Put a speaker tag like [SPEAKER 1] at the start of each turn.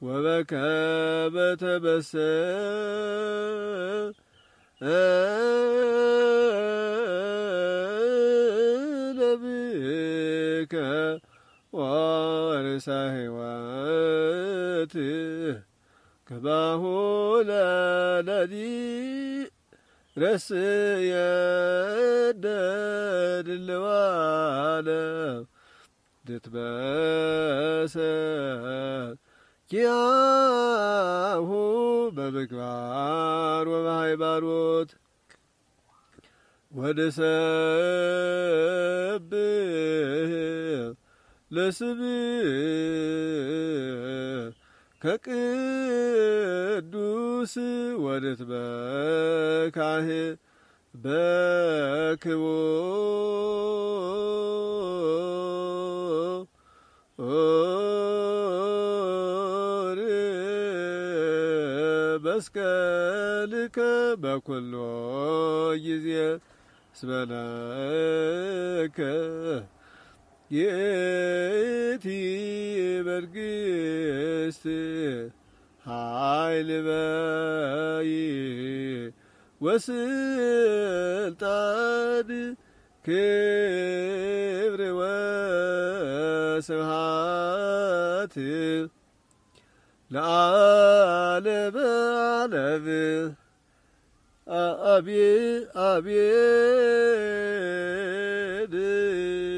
[SPEAKER 1] ወበከመ ተበሰለ ለብከ ወርሰ ሕይወት ከማሁ ለለኒ ረስየነ ድልዋነ ንትመሰል ኪያሁ በምግባር ወበሃይማኖት ወንሰብህ ለስምህ ከቅዱስ ወንትመካህ በክቡር መስቀልከ በኩሎ ጊዜ እስመ ለከ ይእቲ መንግሥት ኃይል በይ ወስልጣን ክብር ወስብሐት ለዓለመ ዓለም አሜን አሜን።